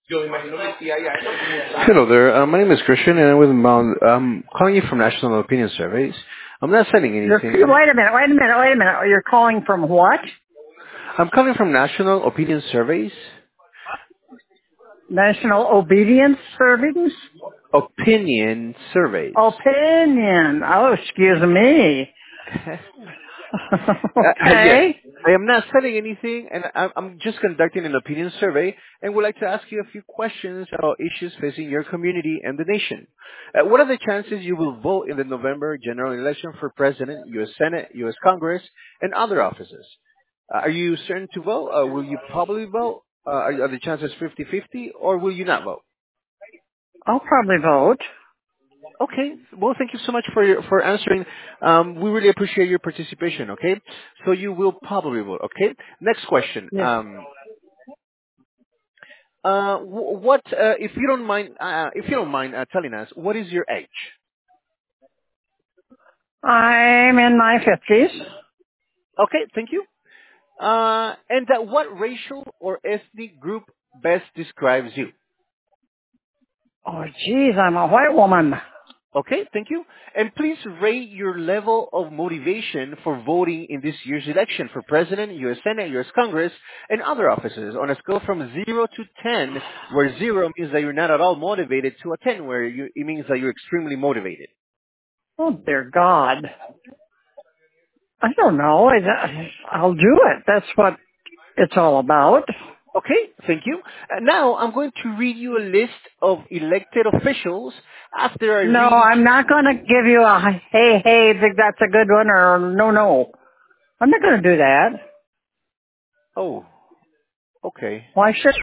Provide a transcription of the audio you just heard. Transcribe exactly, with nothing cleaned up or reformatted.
Hello there. Uh, my name is Christian, and I'm with Mount. I'm calling you from National Opinion Surveys. I'm not sending You're, anything. wait a minute, wait a minute, wait a minute. You're calling from what? I'm calling from National Opinion Surveys. National Obedience Servings? Opinion Surveys. Opinion. Oh, excuse me. Uh, uh, yes, Okay. I am not selling anything, and I'm, I'm just conducting an opinion survey, and would like to ask you a few questions about issues facing your community and the nation. Uh, what are the chances you will vote in the November general election for President, U S. Senate, U S. Congress, and other offices? Uh, are you certain to vote? Uh, will you probably vote? Uh, are, are the chances fifty-fifty, or will you not vote? I'll probably vote. Okay. Well, thank you so much for your, for answering. Um, we really appreciate your participation. Okay. So you will probably vote. Okay. Next question. Yes. Um, uh, wh- what uh, if you don't mind? Uh, if you don't mind uh, telling us, what is your age? I'm in my fifties. Okay. Thank you. Uh, and uh, what racial or ethnic group best describes you? Oh, geez, I'm a white woman. Okay, thank you. And please rate your level of motivation for voting in this year's election for President, U S. Senate, U S. Congress, and other offices on a scale from zero to ten, where zero means that you're not at all motivated, to a ten, where you, it means that you're extremely motivated. Oh, dear God. I don't know. I, I'll do it. That's what it's all about. Okay, thank you. Uh, now, I'm going to read you a list of elected officials. After I No, read each... I'm not going to give you a, hey, hey, think that's a good one, or no, no. I'm not going to do that. Oh, okay. Why should